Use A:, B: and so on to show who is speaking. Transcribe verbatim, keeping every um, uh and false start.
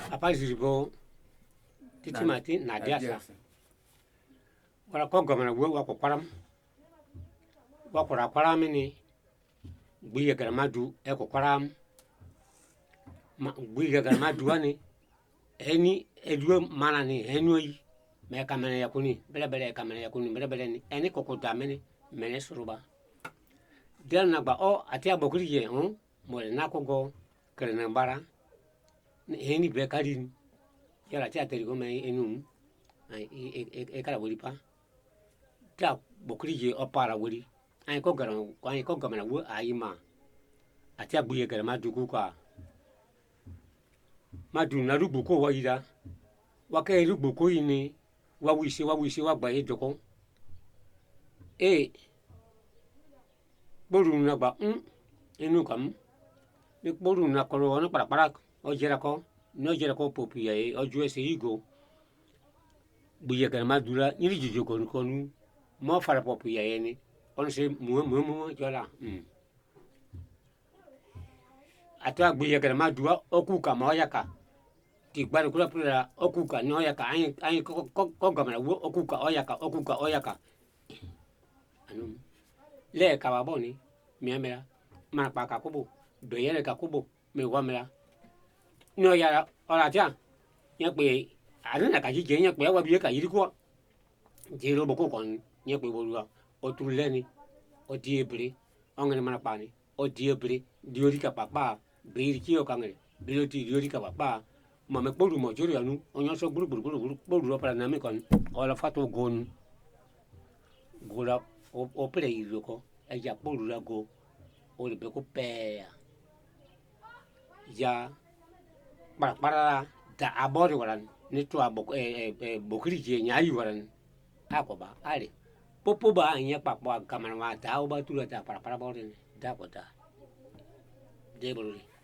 A: apa ziribo titi mati na diasa wala ko gamana wo wa ko param wa ko ra param ni gbiye garamadu e ko param ma gbiye garamadu ani eni eduo mana ni enoi me kamana yakuni bele bele kamana yakuni bele bele ni eni ko ko damene mene suruba del na ba o ati abokuri ye on mo na ko go kere na bara eni be karin yala ti ateri go me enum e e kala wori pa ta bokuri ye o para wori ai ko garan ko ai ko gamana wo ayima ati abuye gara madu ku kwa madu na rugbu ko wa ira wa ke rugbu ko ini wa wisi wa wisi wa gba e joko e boru na gba um enu kam ni boru na ko no para para o jera ko no jera ko popi e o ju ese igo buye gara madu la ni jijo ko ko nu mo fara popi e ni on se mu mu mu jola mm ata buye gara madu o ku ka ma yaka ti gbari kula pula o ku ka no yaka ai ai ko ko gamana wo o ku ka o yaka o ku ka o yaka anu le ka ba boni mi amela ma pa ka kubo do yele ka kubo me wa mela no ya ora tia nya pe anu na ka ji je nya pe wa bi ka yiri ko je ro boko kon nya pe bo lu o tu le ni o di ebre o ngene mana pa ni o di ebre di ori ka papa be ki o ka ngere be ti di ori ka papa ma me poru mo jori anu onyo so gburu gburu gburu poru para na me kon o la fato gon gola o o pere iro ko e ja poru la go o le be ko pe ya para para da abori waran ni to abok e e bokri je nya yi waran akoba ale popo ba nya papo kamana wa da o ba tu la da para para bori da ko da de bori